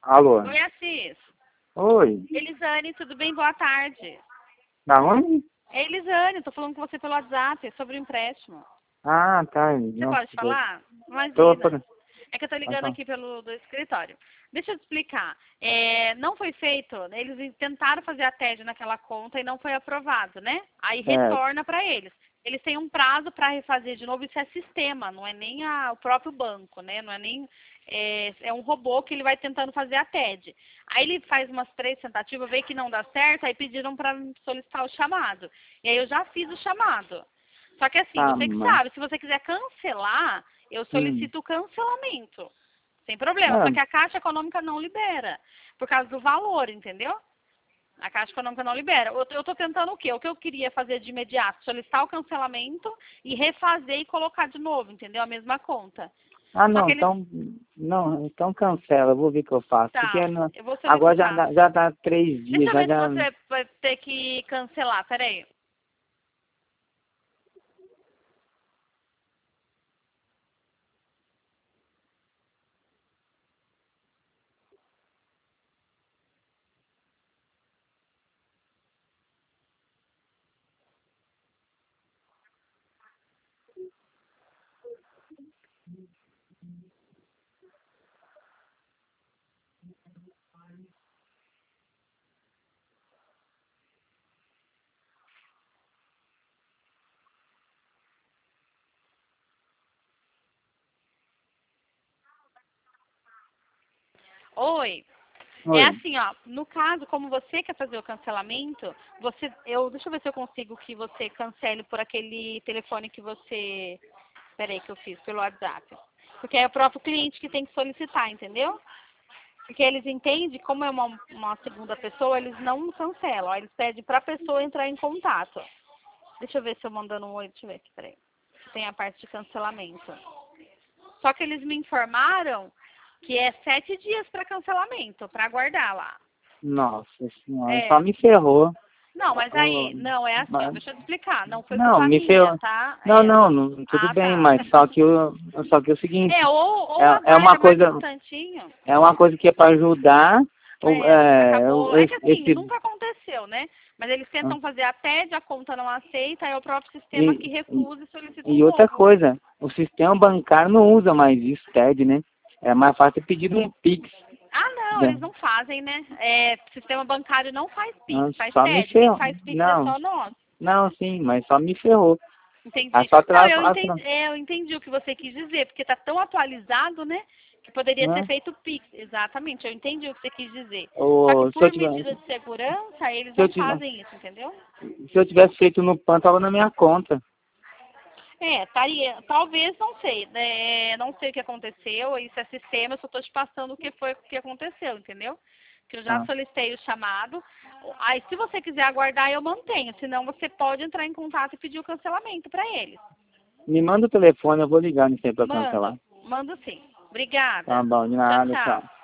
Alô? Oi, Assis. Oi. Elisane, tudo bem? Boa tarde. Da onde? É Elisane, tô falando com você pelo WhatsApp sobre o empréstimo. Ah, tá. Você Nossa, pode falar? tô Imagina. por... É que eu tô ligando Então, aqui do escritório. Deixa eu te explicar. Não foi feito, eles tentaram fazer a TED naquela conta e não foi aprovado, né? Aí certo. retorna para eles. Eles têm um prazo para refazer de novo, isso é sistema, não é nem o próprio banco, né? Não é nem. É um robô que ele vai tentando fazer a TED. Aí ele faz umas 3 tentativas, vê que não dá certo, aí pediram para solicitar o chamado. E aí eu já fiz o chamado. Só que assim, Tá, você que mas... sabe, se você quiser cancelar, eu Hum. solicito o cancelamento. Sem problema. Só É, que a Caixa Econômica não libera. Por causa do valor, entendeu? A Caixa Econômica não libera. Eu estou tentando o quê? O que eu queria fazer de imediato? Solicitar o cancelamento e refazer e colocar de novo, entendeu? A mesma conta. Só não, que eles. então... Não, então cancela, eu vou ver o que eu faço. Porque Tá, eu vou agora solicitar. já tá 3 Deixa dias, eu já ver se já... você vai ter que cancelar. Peraí. Oi. É Oi. assim, ó, no caso, como você quer fazer o cancelamento, deixa eu ver se eu consigo que você cancele por aquele telefone que você, peraí, que eu fiz pelo WhatsApp. Porque é o próprio cliente que tem que solicitar, entendeu? Porque eles entendem, como é uma segunda pessoa, eles não cancelam, ó, eles pedem para a pessoa entrar em contato. Deixa eu ver se eu mandando um oi, deixa eu ver aqui, peraí. Tem a parte de cancelamento. Só que eles me informaram que é 7 dias para cancelamento, para aguardar lá. Nossa senhora, só É. me ferrou. Não, mas Ô, aí, não, é assim, ó, mas- deixa eu te explicar, não foi Não, culpa me minha, ferrou. tá? Tudo Ah, bem, tá. mas só que é o seguinte, Ou é uma aguarda mais um coisa... instantinho. É uma coisa que é para ajudar Acabou. É que assim, esse... nunca aconteceu, né? Mas eles ah, tentam fazer a TED, a conta não aceita, aí é o próprio sistema E, que e, recusa e solicita um e outra novo. coisa, o sistema bancário não usa mais isso, TED, né? É mais fácil pedir um Pix. Ah, não, Né? eles não fazem, né? Sistema bancário não faz PIX, faz Só me TED. Quem ferrou. faz PIX é Não, só nós. não, sim, mas só me ferrou. É Entendi. só Não, atrás, eu entendi o que você quis dizer, porque está tão atualizado, né? Que poderia ser né? feito Pix. Exatamente, eu entendi o que você quis dizer. Só que Ou, por medida de segurança, eles se eu não tiver, fazem isso, entendeu? se eu tivesse feito no PAN, tava na minha conta. Talvez, não sei. Não sei o que aconteceu, isso é sistema, eu só estou te passando o que aconteceu, entendeu? Que eu já Tá. solicitei o chamado. Aí, se você quiser aguardar, eu mantenho. Senão, você pode entrar em contato e pedir o cancelamento para eles. Me manda o telefone, eu vou ligar nisso aí pra cancelar. Mando sim. Tá Obrigada. bom, de Tchau, nada, tchau. tchau.